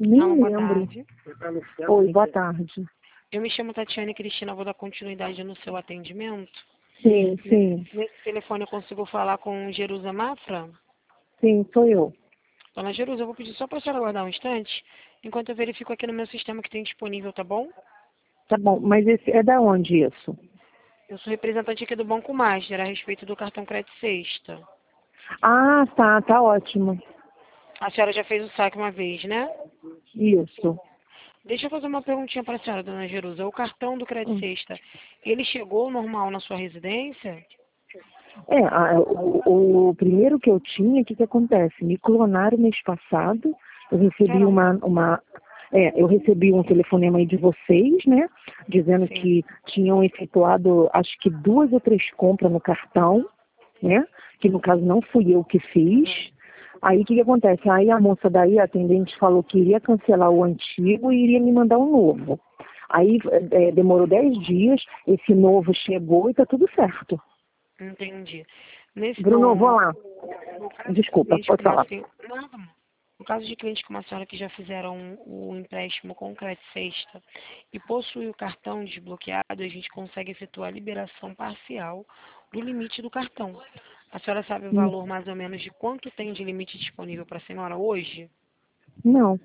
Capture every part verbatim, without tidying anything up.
Nem Alô, boa lembro. tarde. Oi, boa tarde. Eu me chamo Tatiane Cristina, vou dar continuidade no seu atendimento. Sim, sim. Nesse telefone eu consigo falar com Jerusa Mafra? Sim, sou eu. Dona Jerusa, eu vou pedir só para a senhora aguardar um instante, enquanto eu verifico aqui no meu sistema que tem disponível, tá bom? Tá bom, mas esse é da onde isso? Eu sou representante aqui do Banco Master, a respeito do cartão Crédito Sexta. Ah, tá, tá ótimo. A senhora já fez o saque uma vez, né? Isso. Deixa eu fazer uma perguntinha para a senhora, dona Jerusa. O cartão do Crédito Hum. Sexta, ele chegou normal na sua residência? É, a- o, o primeiro que eu tinha, o que que acontece? Me clonaram mês passado, eu recebi Caramba. uma, uma, é, eu recebi um telefonema aí de vocês, né, dizendo Sim. que tinham efetuado, acho que duas ou três compras no cartão, né, que no caso não fui eu que fiz. Aí o que que acontece? Aí a moça daí, a atendente, falou que iria cancelar o antigo e iria me mandar um novo. Aí é, demorou dez dias, esse novo chegou e tá tudo certo. Entendi. Nesse, Bruno, eu vou no, lá. no caso de Desculpa, cliente pode como a falar. senhora, não, no caso de cliente como a senhora que já fizeram o empréstimo com o Crédito Sexta e possui o cartão desbloqueado, a gente consegue efetuar a liberação parcial do limite do cartão. A senhora sabe o Hum, valor mais ou menos de quanto tem de limite disponível para a senhora hoje? Não,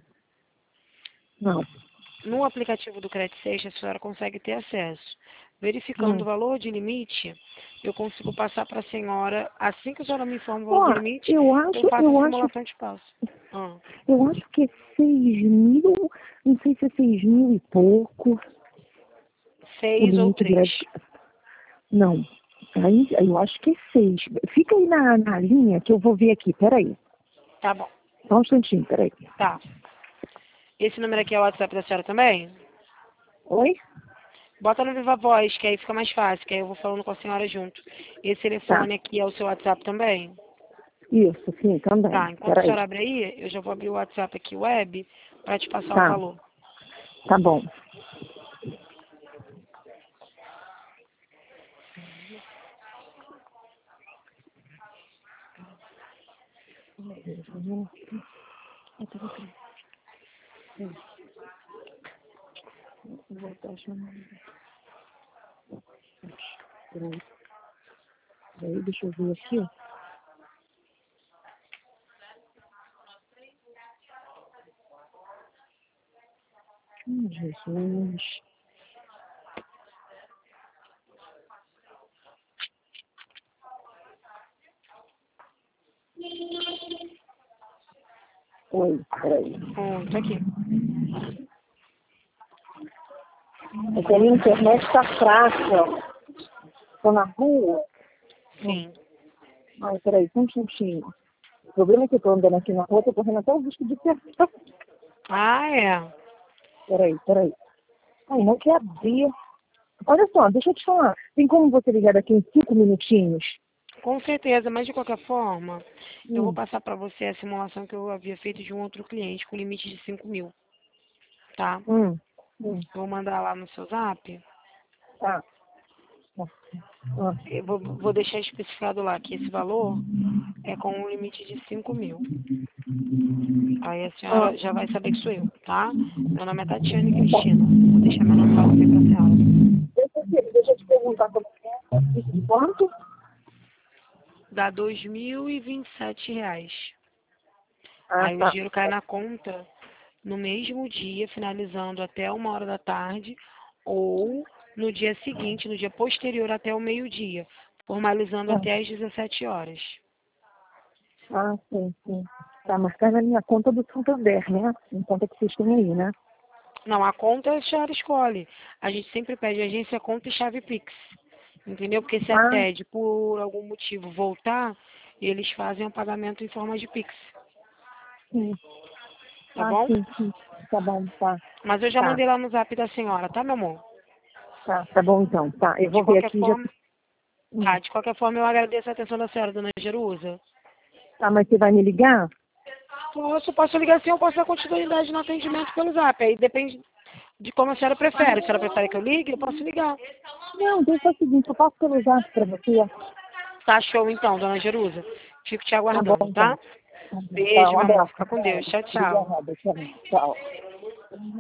não. No aplicativo do Crédito Sexta, a senhora consegue ter acesso. Verificando o Hum. valor de limite, eu consigo passar para a senhora, assim que a senhora me informa o valor do Ó, limite, eu eu acho, faço a eu acho, simulação de passo. Ah, eu acho que é seis mil, não sei se é seis mil e pouco, o seis ou limite três. direto. Não, aí, aí eu acho que é seis. Fica aí na, na linha que eu vou ver aqui, peraí. Tá bom. Só um instantinho, peraí. Tá. Esse número aqui é o WhatsApp da senhora também? Oi? Bota no Viva Voz, que aí fica mais fácil, que aí eu vou falando com a senhora junto. Esse Tá, telefone aqui é o seu WhatsApp também? isso, sim, também, Tá, enquanto a peraí. senhora abre aí, eu já vou abrir o WhatsApp aqui web para te passar o Tá, valor. tá bom. Vou estar chamando. Peraí, peraí, deixa eu ver aqui. Hum, Jesus. Oi, peraí. Hum, tô aqui. É que a minha internet está fraca. Estou na rua. Hum. Sim. Ai, peraí, só um instantinho. O problema é que eu estou andando aqui na rua, estou correndo até o risco de acertar. Ah, é. Peraí, peraí. Ai, não quer abrir. Olha só, deixa eu te falar. Tem como você ligar daqui em cinco minutinhos? Com certeza, mas de qualquer forma, eu vou Hum, passar para você a simulação que eu havia feito de um outro cliente com limite de cinco mil, tá? hum, hum. Eu vou mandar lá no seu zap. Tá. Tá. Ah, Eu vou, vou deixar especificado lá que esse valor é com um limite de cinco mil. Aí a ah, senhora já vai saber que sou eu, tá? Meu nome é Tatiane Cristina. Vou deixar meu nome para a senhora. deixa, eu, deixa eu te perguntar como é. É. Quanto? Dá dois mil e vinte e sete reais. Ah, Aí o tá. dinheiro cai na conta no mesmo dia, finalizando até uma hora da tarde, ou no dia seguinte, no dia posterior até o meio-dia, formalizando Ah, até às dezessete horas. ah, sim, sim. Tá marcando na minha conta do Santander, né? Em conta que vocês têm aí, né? Não, a conta a senhora escolhe. A gente sempre pede agência, conta e chave Pix. Entendeu? Porque se a Ah, TED, por algum motivo, voltar, eles fazem o pagamento em forma de Pix. sim. Tá Ah, bom? sim, sim. Tá bom, tá. Mas eu já Tá, mandei lá no zap da senhora, tá, meu amor? tá, tá bom então. Tá, eu De vou ver qualquer aqui já. forma, Hum. tá, de qualquer forma eu agradeço a atenção da senhora, dona Jerusa. Tá, mas você vai me ligar? Posso, posso ligar assim, eu posso dar continuidade no atendimento pelo zap. Aí depende de como a senhora prefere. Se a senhora prefere que eu ligue, eu posso ligar. Não, deixa o seguinte, eu passo pelo zap pra você. Tá show então, dona Jerusa. Fico te Tá bom aguardando, então. tá? Beijo, Um meu amor. abraço. Fica com Deus. Tchau, tchau. Obrigada, tchau.